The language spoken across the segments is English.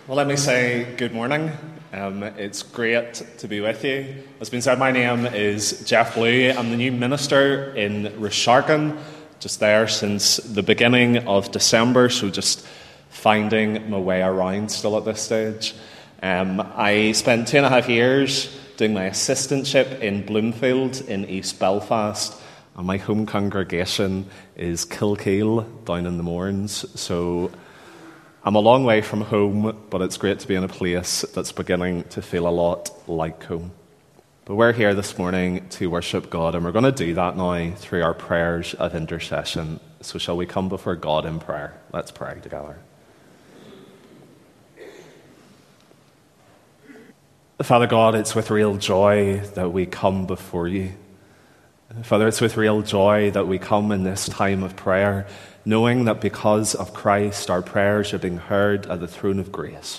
Well, let me say good morning. It's great to be with you. As been said, my name is Jeff Blue. I'm the new minister in Resharkin, just there since the beginning of December, so just finding my way around still at this stage. I spent 2.5 years doing my assistantship in Bloomfield in East Belfast, and my home congregation is Kilkeel down in the Mournes, so I'm a long way from home, but it's great to be in a place that's beginning to feel a lot like home. But we're here this morning to worship God, and we're going to do that now through our prayers of intercession. So shall we come before God in prayer? Let's pray together. Father God, it's with real joy that we come before you. Father, it's with real joy that we come in this time of prayer, knowing that because of Christ, our prayers are being heard at the throne of grace.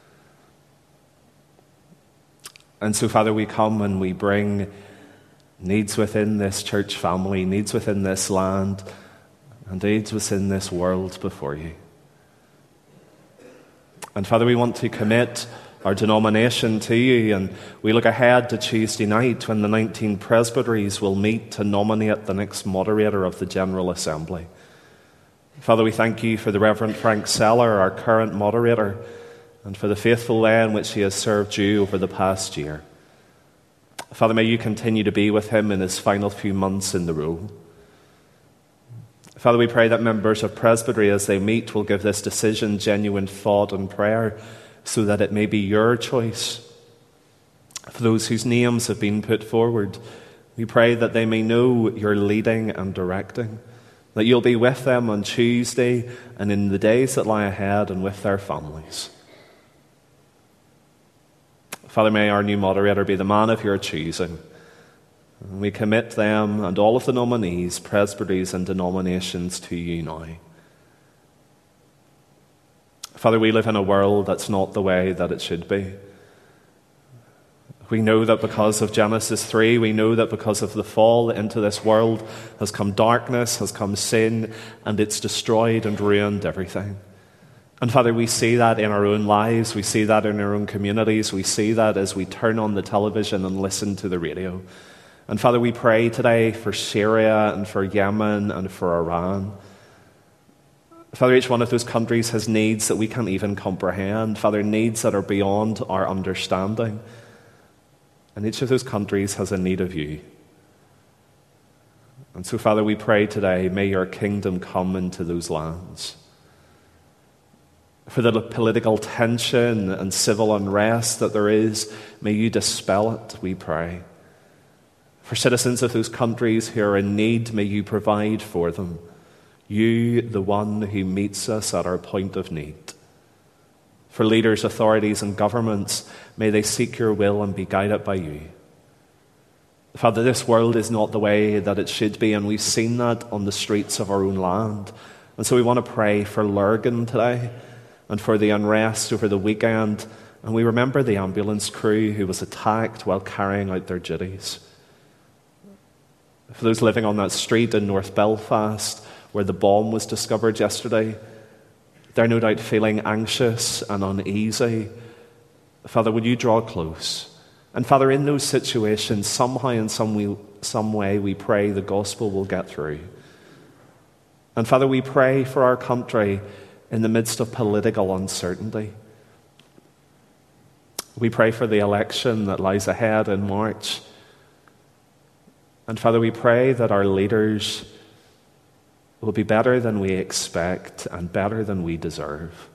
And so, Father, we come and we bring needs within this church family, needs within this land, and needs within this world before you. And Father, we want to commit our denomination to you, and we look ahead to Tuesday night when the 19 presbyteries will meet to nominate the next moderator of the General Assembly. Father, we thank you for the Reverend Frank Seller, our current moderator, and for the faithful way in which he has served you over the past year. Father, may you continue to be with him in his final few months in the role. Father, we pray that members of presbytery as they meet will give this decision genuine thought and prayer, so that it may be your choice. For those whose names have been put forward, we pray that they may know your leading and directing, that you'll be with them on Tuesday and in the days that lie ahead and with their families. Father, may our new moderator be the man of your choosing. And we commit them and all of the nominees, presbyteries and denominations to you now. Father, we live in a world that's not the way that it should be. We know that because of Genesis 3, we know that because of the fall into this world has come darkness, has come sin, and it's destroyed and ruined everything. And Father, we see that in our own lives, we see that in our own communities, we see that as we turn on the television and listen to the radio. And Father, we pray today for Syria and for Yemen and for Iran. Father, each one of those countries has needs that we can't even comprehend. Father, needs that are beyond our understanding. And each of those countries has a need of you. And so, Father, we pray today, may your kingdom come into those lands. For the political tension and civil unrest that there is, may you dispel it, we pray. For citizens of those countries who are in need, may you provide for them. You, the one who meets us at our point of need. For leaders, authorities, and governments, may they seek your will and be guided by you. Father, this world is not the way that it should be, and we've seen that on the streets of our own land. And so we want to pray for Lurgan today and for the unrest over the weekend. And we remember the ambulance crew who was attacked while carrying out their duties. For those living on that street in North Belfast, where the bomb was discovered yesterday, they're no doubt feeling anxious and uneasy. Father, would you draw close? And Father, in those situations, somehow in some way, we pray the gospel will get through. And Father, we pray for our country in the midst of political uncertainty. We pray for the election that lies ahead in March. And Father, we pray that our leaders will be better than we expect and better than we deserve.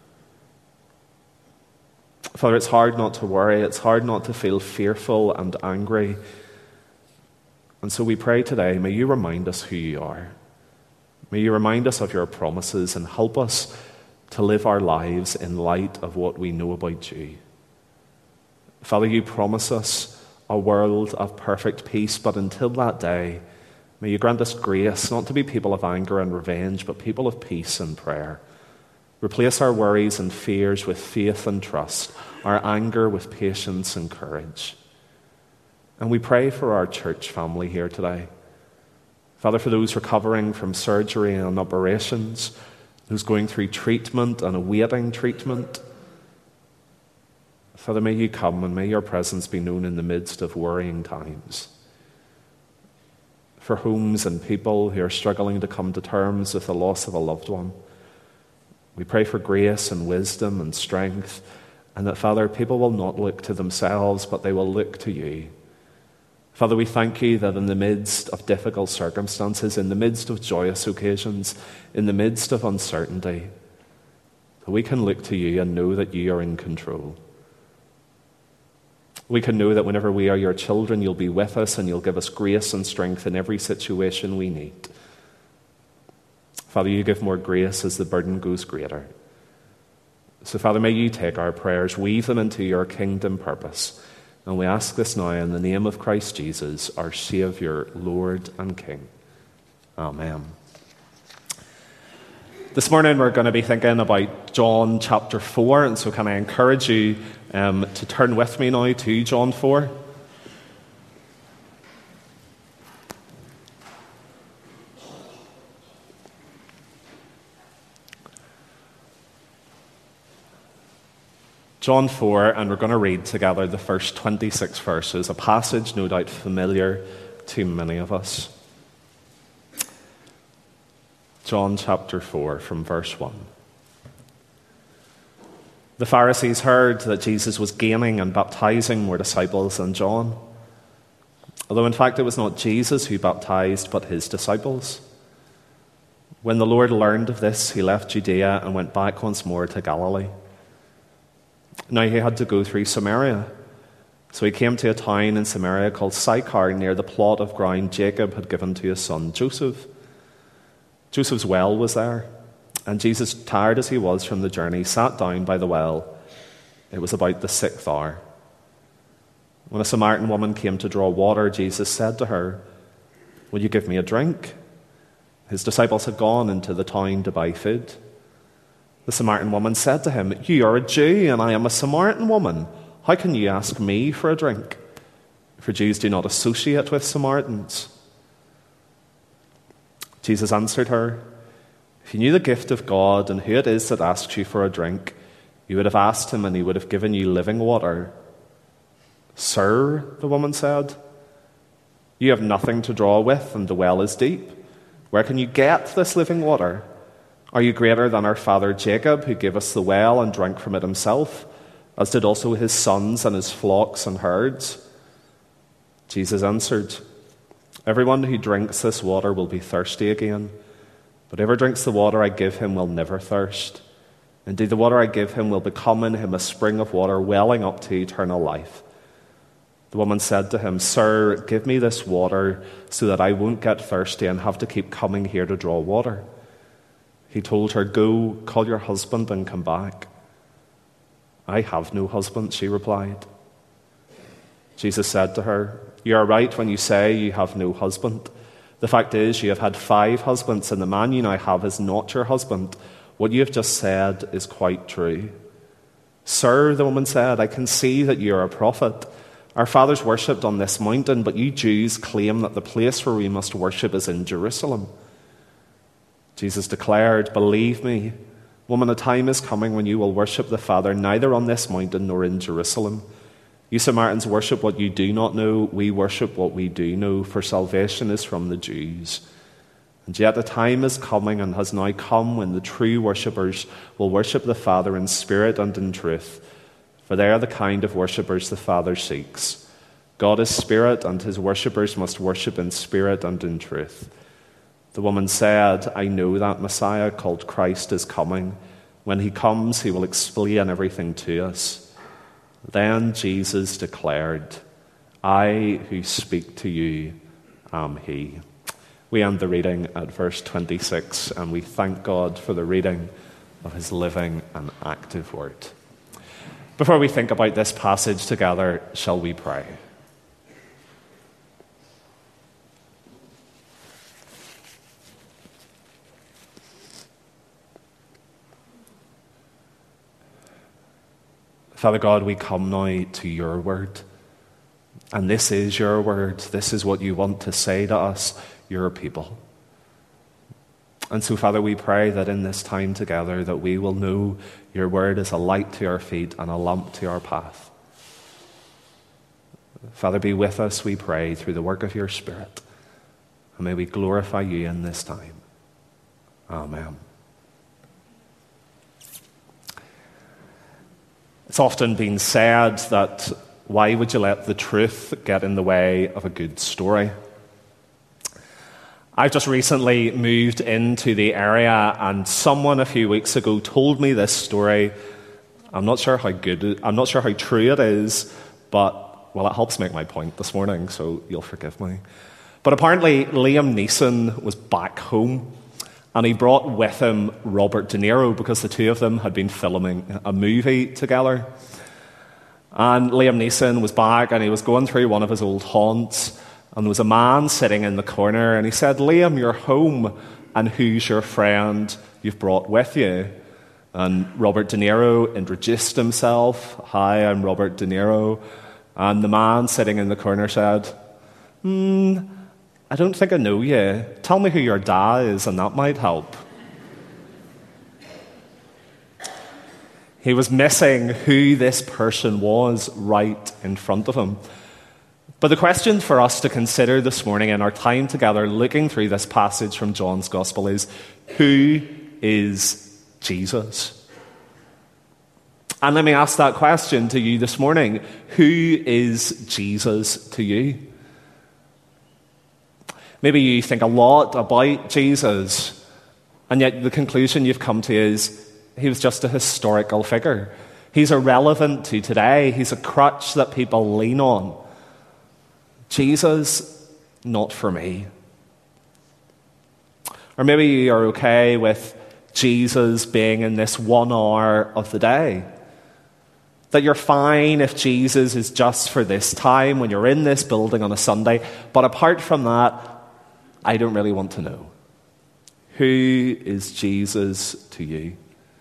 Father, it's hard not to worry. It's hard not to feel fearful and angry. And so we pray today, may you remind us who you are. May you remind us of your promises and help us to live our lives in light of what we know about you. Father, you promise us a world of perfect peace, but until that day, may you grant us grace not to be people of anger and revenge, but people of peace and prayer. Replace our worries and fears with faith and trust, our anger with patience and courage. And we pray for our church family here today. Father, for those recovering from surgery and operations, those going through treatment and awaiting treatment, Father, may you come and may your presence be known in the midst of worrying times. For homes and people who are struggling to come to terms with the loss of a loved one, we pray for grace and wisdom and strength, and that, Father, people will not look to themselves, but they will look to you. Father, we thank you that in the midst of difficult circumstances, in the midst of joyous occasions, in the midst of uncertainty, that we can look to you and know that you are in control. We can know that whenever we are your children, you'll be with us and you'll give us grace and strength in every situation we need. Father, you give more grace as the burden goes greater. So, Father, may you take our prayers, weave them into your kingdom purpose. And we ask this now in the name of Christ Jesus, our Saviour, Lord and King. Amen. This morning we're going to be thinking about John chapter 4, and so can I encourage you to turn with me now to John 4. John 4, and we're going to read together the first 26 verses, a passage no doubt familiar to many of us. John chapter 4 from verse 1. The Pharisees heard that Jesus was gaining and baptizing more disciples than John, although in fact it was not Jesus who baptized, but his disciples. When the Lord learned of this, he left Judea and went back once more to Galilee. Now he had to go through Samaria. So he came to a town in Samaria called Sychar, near the plot of ground Jacob had given to his son Joseph. Joseph's well was there, and Jesus, tired as he was from the journey, sat down by the well. It was about the 6th hour. When a Samaritan woman came to draw water, Jesus said to her, "Will you give me a drink?" His disciples had gone into the town to buy food. The Samaritan woman said to him, "You are a Jew, and I am a Samaritan woman. How can you ask me for a drink?" For Jews do not associate with Samaritans. Jesus answered her, "If you knew the gift of God and who it is that asks you for a drink, you would have asked him and he would have given you living water." "Sir," the woman said, "you have nothing to draw with and the well is deep. Where can you get this living water? Are you greater than our father Jacob, who gave us the well and drank from it himself, as did also his sons and his flocks and herds?" Jesus answered, "Everyone who drinks this water will be thirsty again, but whoever drinks the water I give him will never thirst. Indeed, the water I give him will become in him a spring of water welling up to eternal life." The woman said to him, "Sir, give me this water so that I won't get thirsty and have to keep coming here to draw water." He told her, "Go, call your husband and come back." "I have no husband," she replied. Jesus said to her, "You are right when you say you have no husband. The fact is, you have had 5 husbands, and the man you now have is not your husband. What you have just said is quite true." "Sir," the woman said, "I can see that you are a prophet. Our fathers worshipped on this mountain, but you Jews claim that the place where we must worship is in Jerusalem." Jesus declared, "Believe me, woman, a time is coming when you will worship the Father neither on this mountain nor in Jerusalem. You Samaritans worship what you do not know. We worship what we do know, for salvation is from the Jews. And yet the time is coming and has now come when the true worshippers will worship the Father in spirit and in truth, for they are the kind of worshippers the Father seeks. God is spirit, and his worshippers must worship in spirit and in truth." The woman said, "I know that Messiah called Christ is coming. When he comes, he will explain everything to us." Then Jesus declared, "I who speak to you am he." We end the reading at verse 26, and we thank God for the reading of his living and active word. Before we think about this passage together, shall we pray? Father God, we come now to your word. And this is your word. This is what you want to say to us, your people. And so, Father, we pray that in this time together that we will know your word is a light to our feet and a lamp to our path. Father, be with us, we pray, through the work of your Spirit. And may we glorify you in this time. Amen. It's often been said that why would you let the truth get in the way of a good story? I've just recently moved into the area, and someone a few weeks ago told me this story. I'm not sure how true it is, but, well, it helps make my point this morning, so you'll forgive me. But apparently Liam Neeson was back home, and he brought with him Robert De Niro because the two of them had been filming a movie together. And Liam Neeson was back, and he was going through one of his old haunts, and there was a man sitting in the corner, and he said, "Liam, you're home, and who's your friend you've brought with you?" And Robert De Niro introduced himself. "Hi, I'm Robert De Niro." And the man sitting in the corner said, "I don't think I know you. Tell me who your dad is, and that might help." He was missing who this person was right in front of him. But the question for us to consider this morning in our time together looking through this passage from John's Gospel is, who is Jesus? And let me ask that question to you this morning. Who is Jesus to you? Maybe you think a lot about Jesus, and yet the conclusion you've come to is he was just a historical figure. He's irrelevant to today. He's a crutch that people lean on. Jesus, not for me. Or maybe you're okay with Jesus being in this 1 hour of the day. That you're fine if Jesus is just for this time when you're in this building on a Sunday. But apart from that, I don't really want to know. Who is Jesus to you?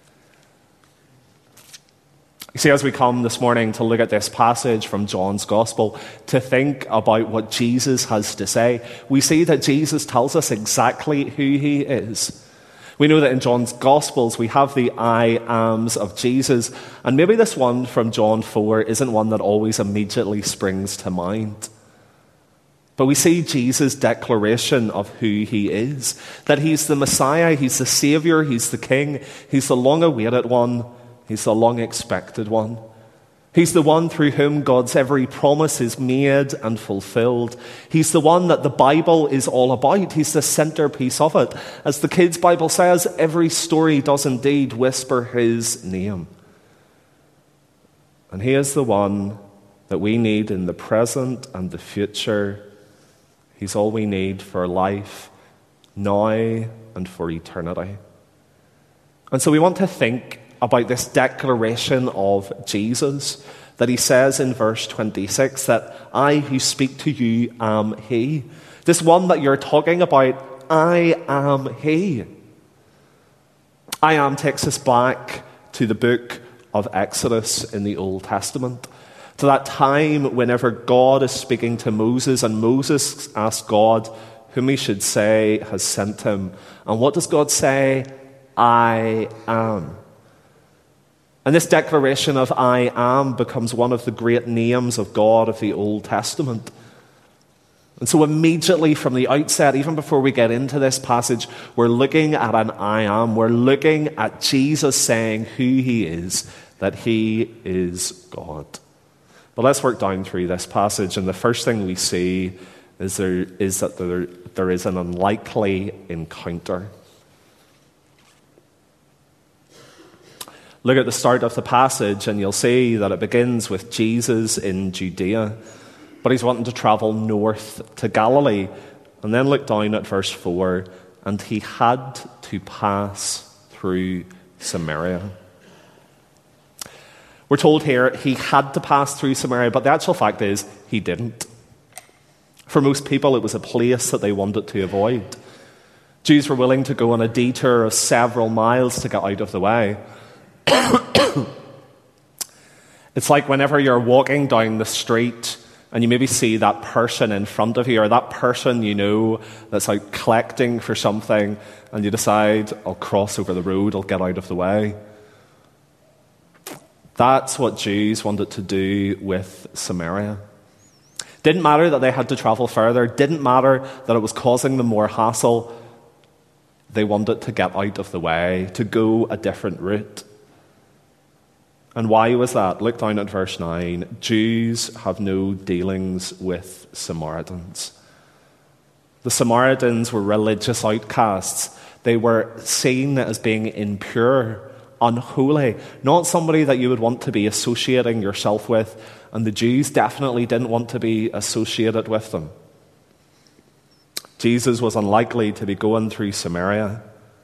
You see, as we come this morning to look at this passage from John's Gospel, to think about what Jesus has to say, we see that Jesus tells us exactly who he is. We know that in John's Gospels we have the I ams of Jesus, and maybe this one from John 4 isn't one that always immediately springs to mind. But we see Jesus' declaration of who he is, that he's the Messiah, he's the Savior, he's the King, he's the long-awaited one, he's the long-expected one. He's the one through whom God's every promise is made and fulfilled. He's the one that the Bible is all about. He's the centerpiece of it. As the kids' Bible says, every story does indeed whisper his name. And he is the one that we need in the present and the future. He's all we need for life, now and for eternity. And so we want to think about this declaration of Jesus, that he says in verse 26 that I who speak to you am he. This one that you're talking about, I am he. I am takes us back to the book of Exodus in the Old Testament, to that time whenever God is speaking to Moses, and Moses asks God whom he should say has sent him. And what does God say? I am. And this declaration of I am becomes one of the great names of God of the Old Testament. And so immediately from the outset, even before we get into this passage, we're looking at an I am. We're looking at Jesus saying who he is, that he is God. But let's work down through this passage, and the first thing we see is that there is an unlikely encounter. Look at the start of the passage and you'll see that it begins with Jesus in Judea, but he's wanting to travel north to Galilee. And then look down at verse 4, and he had to pass through Samaria. We're told here he had to pass through Samaria, but the actual fact is he didn't. For most people, it was a place that they wanted to avoid. Jews were willing to go on a detour of several miles to get out of the way. It's like whenever you're walking down the street and you maybe see that person in front of you, or that person you know that's out collecting for something, and you decide, I'll cross over the road, I'll get out of the way. That's what Jews wanted to do with Samaria. Didn't matter that they had to travel further, didn't matter that it was causing them more hassle. They wanted to get out of the way, to go a different route. And why was that? Look down at verse 9. Jews have no dealings with Samaritans. The Samaritans were religious outcasts. They were seen as being impure, unholy, not somebody that you would want to be associating yourself with. And the Jews definitely didn't want to be associated with them. Jesus was unlikely to be going through Samaria.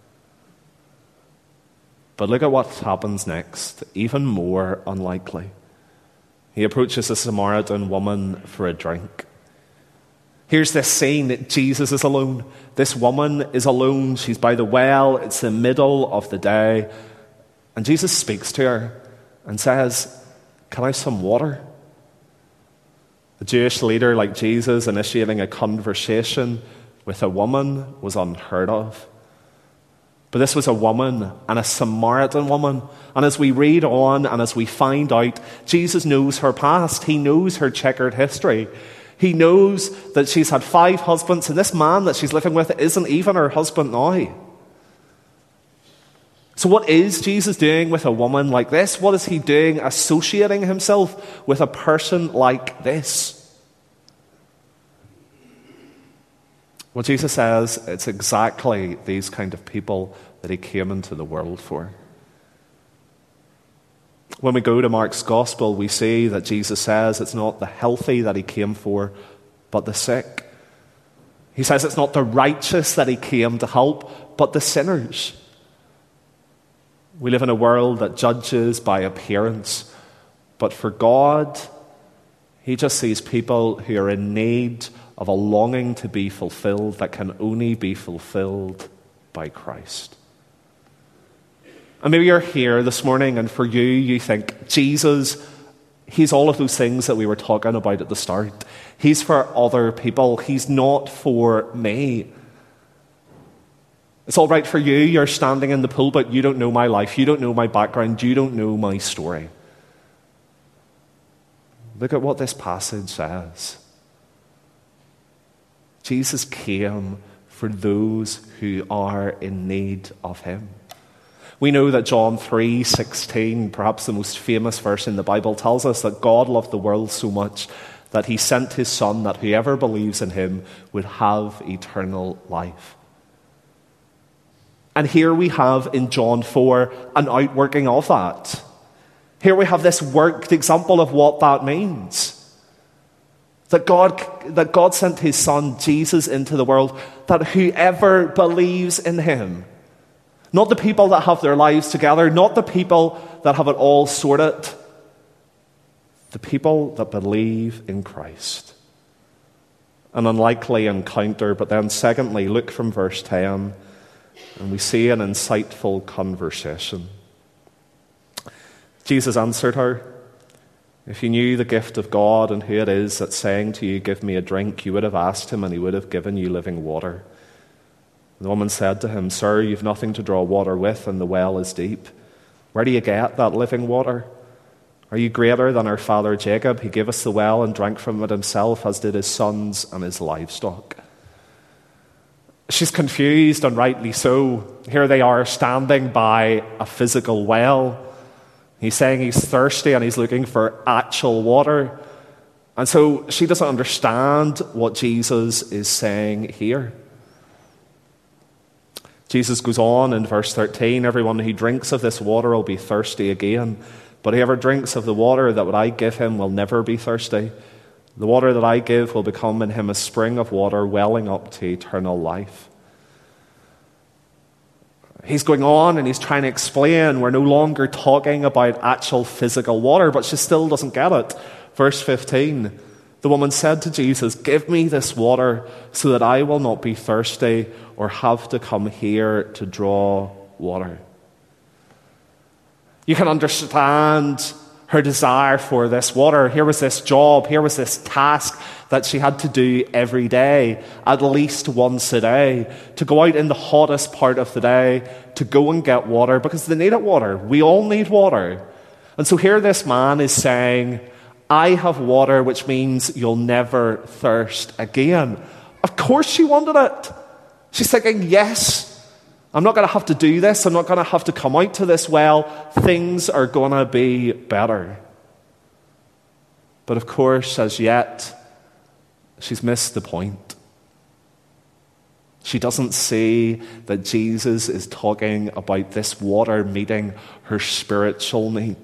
But look at what happens next, even more unlikely. He approaches a Samaritan woman for a drink. Here's this scene that Jesus is alone. This woman is alone. She's by the well. It's the middle of the day. And Jesus speaks to her and says, "Can I have some water?" A Jewish leader like Jesus initiating a conversation with a woman was unheard of. But this was a woman, and a Samaritan woman. And as we read on and as we find out, Jesus knows her past. He knows her checkered history. He knows that she's had 5 husbands, and this man that she's living with isn't even her husband now. So what is Jesus doing with a woman like this? What is he doing associating himself with a person like this? Well, Jesus says it's exactly these kind of people that he came into the world for. When we go to Mark's Gospel, we see that Jesus says it's not the healthy that he came for, but the sick. He says it's not the righteous that he came to help, but the sinners. We live in a world that judges by appearance, but for God, he just sees people who are in need of a longing to be fulfilled that can only be fulfilled by Christ. And maybe you're here this morning, and for you, you think, Jesus, he's all of those things that we were talking about at the start. He's for other people. He's not for me. It's all right for you. You're standing in the pulpit. You don't know my life. You don't know my background. You don't know my story. Look at what this passage says. Jesus came for those who are in need of him. We know that John 3:16, perhaps the most famous verse in the Bible, tells us that God loved the world so much that he sent his Son, that whoever believes in him would have eternal life. And here we have in John 4 an outworking of that. Here we have this worked example of what that means. That God sent his Son, Jesus, into the world, that whoever believes in him, not the people that have their lives together, not the people that have it all sorted, the people that believe in Christ. An unlikely encounter, but then secondly, look from verse 10, and we see an insightful conversation. Jesus answered her, "If you knew the gift of God and who it is that's saying to you, 'Give me a drink,' you would have asked him and he would have given you living water." The woman said to him, "Sir, you've nothing to draw water with and the well is deep. Where do you get that living water? Are you greater than our father Jacob? He gave us the well and drank from it himself, as did his sons and his livestock." She's confused, and rightly so. Here they are standing by a physical well. He's saying he's thirsty and he's looking for actual water. And so she doesn't understand what Jesus is saying here. Jesus goes on in verse 13, "Everyone who drinks of this water will be thirsty again. But whoever drinks of the water that what I give him will never be thirsty. The water that I give will become in him a spring of water welling up to eternal life." He's going on and he's trying to explain we're no longer talking about actual physical water, but she still doesn't get it. Verse 15, the woman said to Jesus, "Give me this water so that I will not be thirsty or have to come here to draw water." You can understand her desire for this water. Here was this job, here was this task that she had to do every day, at least once a day, to go out in the hottest part of the day, to go and get water, because they needed water. We all need water. And so here this man is saying, I have water, which means you'll never thirst again. Of course she wanted it. She's thinking, yes, I'm not going to have to do this. I'm not going to have to come out to this well. Things are going to be better. But of course, as yet, she's missed the point. She doesn't see that Jesus is talking about this water meeting her spiritual need.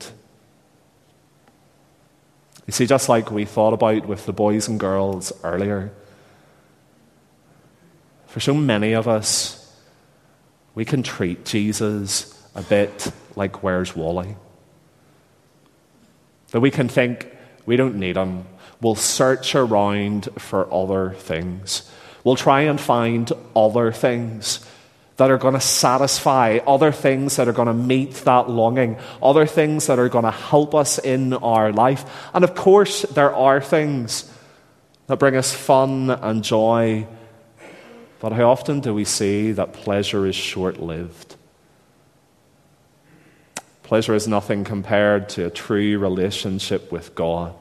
You see, just like we thought about with the boys and girls earlier, for so many of us, we can treat Jesus a bit like Where's Wally? That we can think we don't need him. We'll search around for other things. We'll try and find other things that are going to satisfy, other things that are going to meet that longing, other things that are going to help us in our life. And of course, there are things that bring us fun and joy. But how often do we see that pleasure is short-lived? Pleasure is nothing compared to a true relationship with God.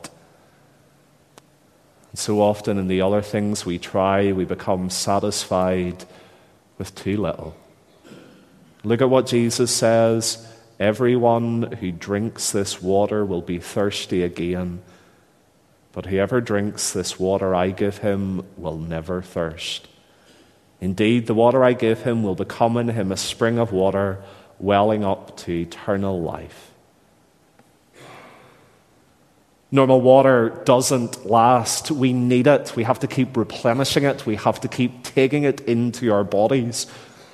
And so often in the other things we try, we become satisfied with too little. Look at what Jesus says. Everyone who drinks this water will be thirsty again. But whoever drinks this water I give him will never thirst. Indeed, the water I give him will become in him a spring of water welling up to eternal life. Normal water doesn't last. We need it. We have to keep replenishing it. We have to keep taking it into our bodies.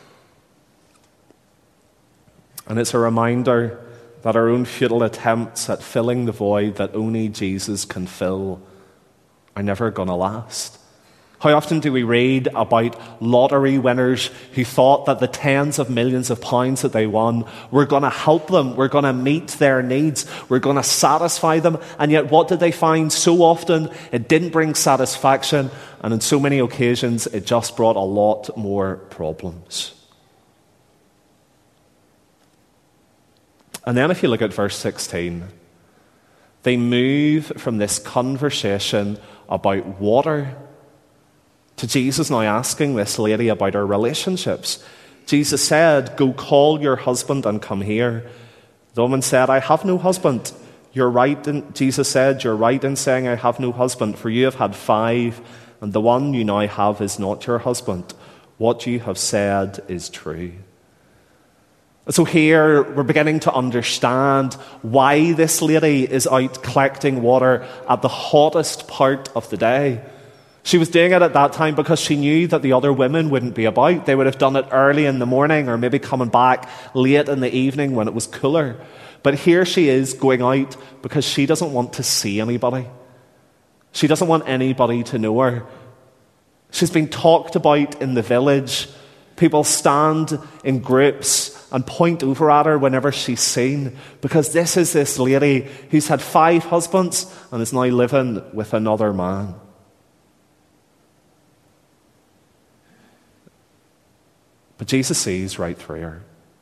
And it's a reminder that our own futile attempts at filling the void that only Jesus can fill are never going to last. How often do we read about lottery winners who thought that the tens of millions of pounds that they won were going to help them, were going to meet their needs, were going to satisfy them, and yet what did they find? So often it didn't bring satisfaction, and on so many occasions it just brought a lot more problems. And then if you look at verse 16, they move from this conversation about water to Jesus now asking this lady about her relationships. Jesus said, go call your husband and come here. The woman said, I have no husband. Jesus said, you're right in saying I have no husband, for you have had 5, and the one you now have is not your husband. What you have said is true. So here we're beginning to understand why this lady is out collecting water at the hottest part of the day. She was doing it at that time because she knew that the other women wouldn't be about. They would have done it early in the morning or maybe coming back late in the evening when it was cooler. But here she is going out because she doesn't want to see anybody. She doesn't want anybody to know her. She's been talked about in the village. People stand in groups and point over at her whenever she's seen, because this is this lady who's had 5 husbands and is now living with another man. But Jesus sees right through her.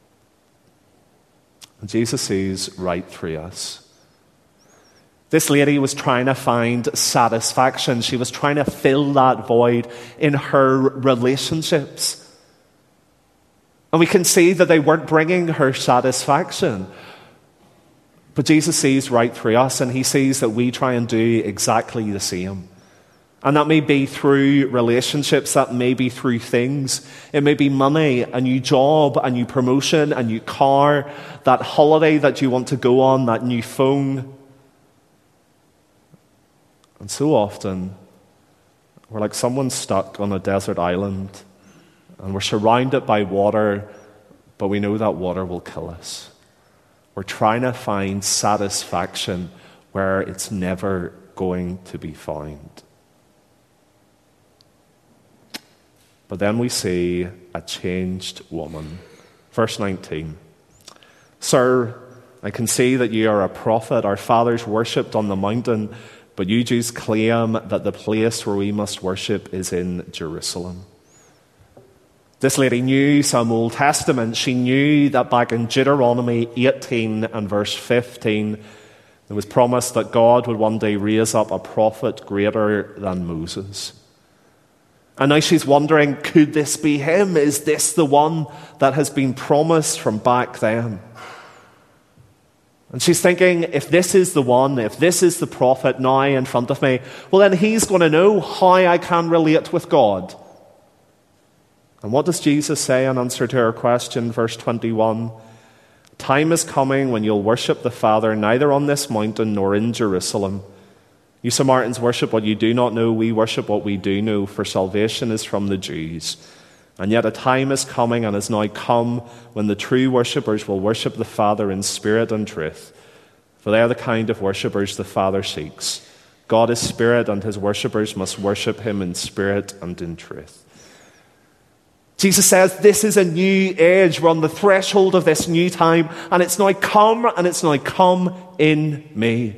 And Jesus sees right through us. This lady was trying to find satisfaction. She was trying to fill that void in her relationships. And we can see that they weren't bringing her satisfaction. But Jesus sees right through us, and he sees that we try and do exactly the same. And that may be through relationships, that may be through things. It may be money, a new job, a new promotion, a new car, that holiday that you want to go on, that new phone. And so often, we're like someone stuck on a desert island, and we're surrounded by water, but we know that water will kill us. We're trying to find satisfaction where it's never going to be found. But then we see a changed woman. Verse 19. Sir, I can see that you are a prophet. Our fathers worshipped on the mountain, but you Jews claim that the place where we must worship is in Jerusalem. This lady knew some Old Testament. She knew that back in Deuteronomy 18 and verse 15, it was promised that God would one day raise up a prophet greater than Moses. And now she's wondering, could this be him? Is this the one that has been promised from back then? And she's thinking, if this is the one, if this is the prophet now in front of me, well then he's going to know how I can relate with God. And what does Jesus say in answer to her question, verse 21? Time is coming when you'll worship the Father neither on this mountain nor in Jerusalem. You Samaritans worship what you do not know, we worship what we do know, for salvation is from the Jews. And yet a time is coming and has now come when the true worshippers will worship the Father in spirit and truth. For they are the kind of worshippers the Father seeks. God is spirit, and his worshippers must worship him in spirit and in truth. Jesus says this is a new age. We're on the threshold of this new time, and it's now come, and it's now come in me.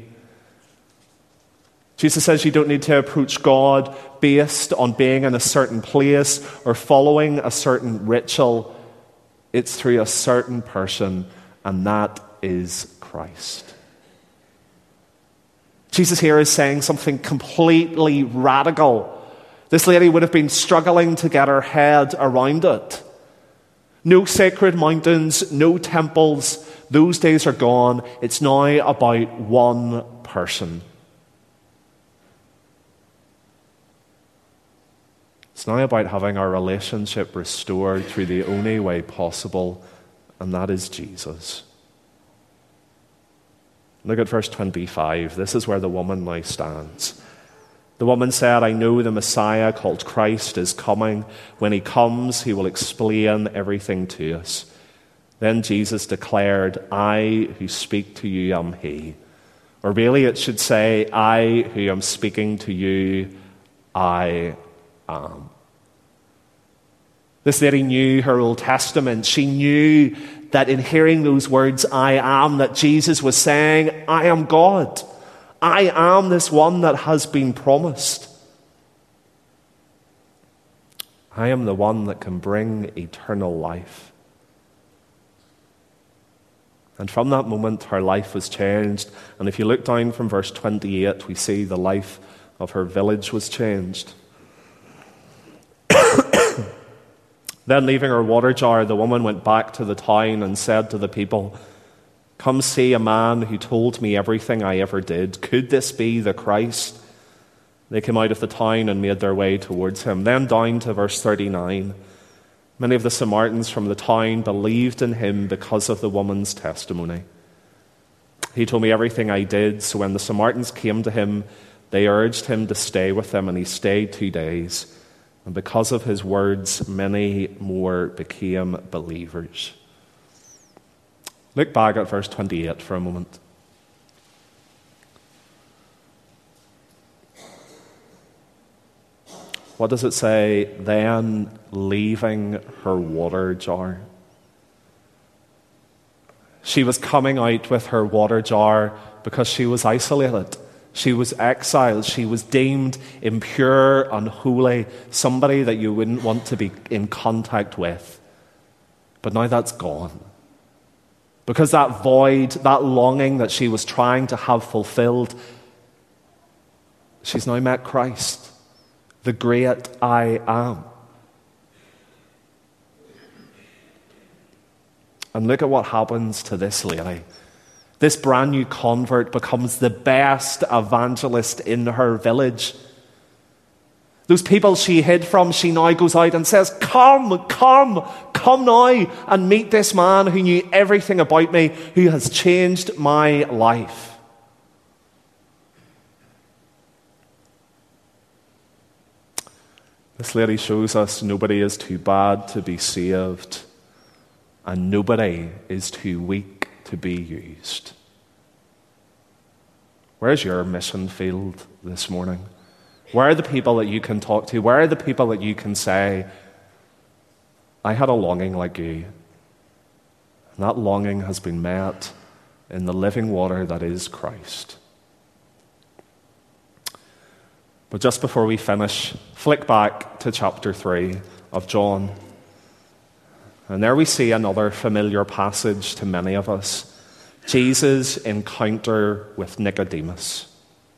Jesus says you don't need to approach God based on being in a certain place or following a certain ritual. It's through a certain person, and that is Christ. Jesus here is saying something completely radical. This lady would have been struggling to get her head around it. No sacred mountains, no temples. Those days are gone. It's now about one person. It's now about having our relationship restored through the only way possible, and that is Jesus. Look at verse 25. This is where the woman now stands. The woman said, I know the Messiah called Christ is coming. When he comes, he will explain everything to us. Then Jesus declared, I who speak to you am he. Or really it should say, I who am speaking to you, I am. This lady knew her Old Testament. She knew that in hearing those words, I am, that Jesus was saying, I am God. I am this one that has been promised. I am the one that can bring eternal life. And from that moment, her life was changed. And if you look down from verse 28, we see the life of her village was changed. Then, leaving her water jar, the woman went back to the town and said to the people, come see a man who told me everything I ever did. Could this be the Christ? They came out of the town and made their way towards him. Then down to verse 39. Many of the Samaritans from the town believed in him because of the woman's testimony. He told me everything I did, so when the Samaritans came to him, they urged him to stay with them, and he stayed 2 days. And because of his words, many more became believers. Look back at verse 28 for a moment. What does it say? Then leaving her water jar. She was coming out with her water jar because she was isolated. She was exiled. She was deemed impure, unholy, somebody that you wouldn't want to be in contact with. But now that's gone. Because that void, that longing that she was trying to have fulfilled, she's now met Christ, the great I am. And look at what happens to this lady. This brand new convert becomes the best evangelist in her village. Those people she hid from, she now goes out and says, come now and meet this man who knew everything about me, who has changed my life. This lady shows us nobody is too bad to be saved, and nobody is too weak to be used. Where's your mission field this morning? Where are the people that you can talk to? Where are the people that you can say, I had a longing like you, and that longing has been met, in the living water that is Christ. But just before we finish, flick back to chapter 3 of John. And there we see another familiar passage to many of us. Jesus' encounter with Nicodemus.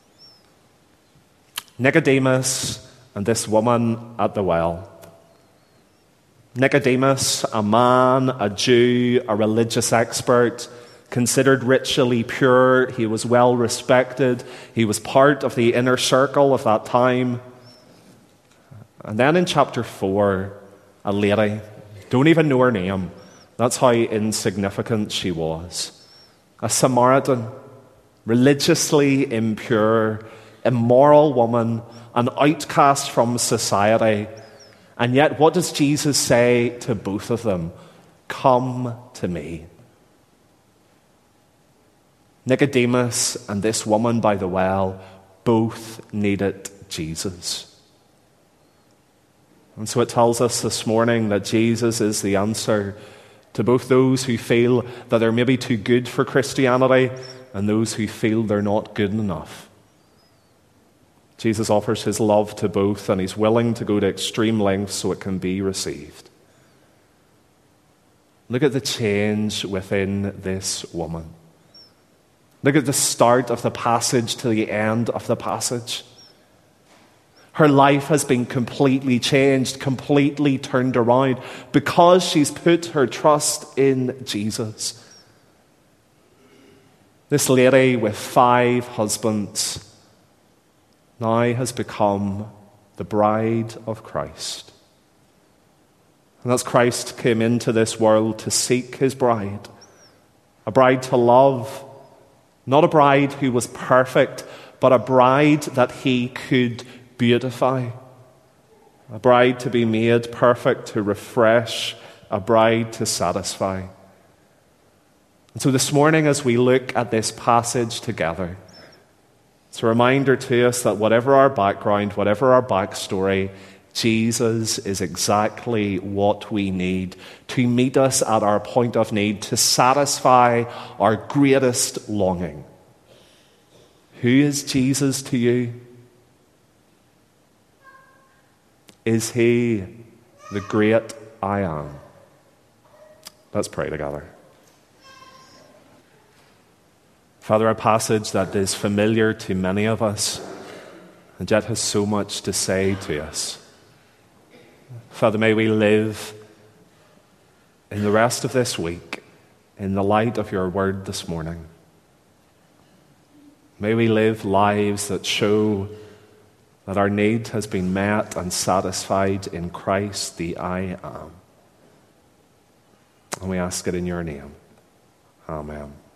Nicodemus and this woman at the well. Nicodemus, a man, a Jew, a religious expert, considered ritually pure. He was well respected. He was part of the inner circle of that time. And then in chapter 4, a lady, don't even know her name. That's how insignificant she was. A Samaritan, religiously impure, immoral woman, an outcast from society. And yet, what does Jesus say to both of them? Come to me. Nicodemus and this woman by the well both needed Jesus. And so it tells us this morning that Jesus is the answer to both those who feel that they're maybe too good for Christianity and those who feel they're not good enough. Jesus offers his love to both, and he's willing to go to extreme lengths so it can be received. Look at the change within this woman. Look at the start of the passage to the end of the passage. Her life has been completely changed, completely turned around because she's put her trust in Jesus. This lady with 5 husbands now has become the bride of Christ. And as Christ came into this world to seek his bride, a bride to love, not a bride who was perfect, but a bride that he could beautify. A bride to be made perfect, to refresh, a bride to satisfy. And so this morning, as we look at this passage together, it's a reminder to us that whatever our background, whatever our backstory, Jesus is exactly what we need to meet us at our point of need, to satisfy our greatest longing. Who is Jesus to you? Is he the great I am? Let's pray together. Father, a passage that is familiar to many of us and yet has so much to say to us. Father, may we live in the rest of this week in the light of your word this morning. May we live lives that show that our need has been met and satisfied in Christ, the I am. And we ask it in your name. Amen.